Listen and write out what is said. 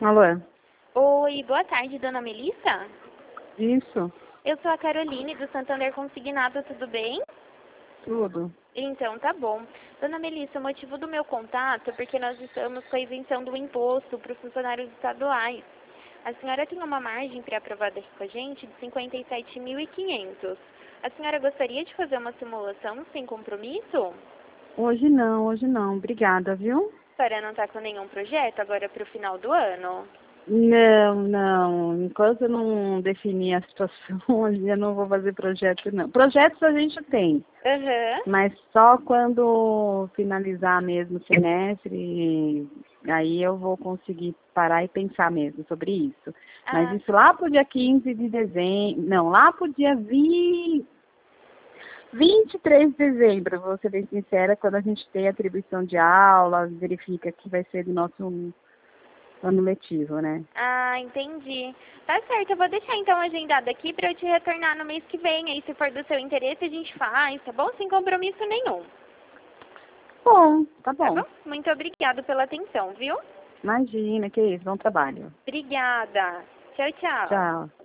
Alô? Oi, boa tarde, dona Melissa? Isso, Eu sou a Caroline, do Santander Consignado, tudo bem? tudo. Então, tá bom. Dona Melissa, o motivo do meu contato é porque nós estamos com a isenção do imposto para os funcionários estaduais. A senhora tem uma margem pré-aprovada aqui com a gente de 57.500. A senhora gostaria de fazer uma simulação sem compromisso? Hoje não. Obrigada, viu? A senhora não está com nenhum projeto agora para o final do ano? Não. Enquanto eu não definir a situação, eu não vou fazer projeto, não. Projetos a gente tem, Aham. mas só quando finalizar mesmo o semestre, aí eu vou conseguir parar e pensar mesmo sobre isso. Mas Ah, isso lá pro dia 15 de dezembro, não, lá pro dia 23 de dezembro, vou ser bem sincera, quando a gente tem atribuição de aula, verifica que vai ser do nosso ano letivo, né? entendi. Tá certo, eu vou deixar então agendado aqui para eu te retornar no mês que vem. Aí, se for do seu interesse, a gente faz, tá bom? Sem compromisso nenhum. Bom, tá Tá bom. bom? Muito obrigada pela atenção, viu? Imagina, que isso, bom trabalho. Obrigada. Tchau, tchau. Tchau.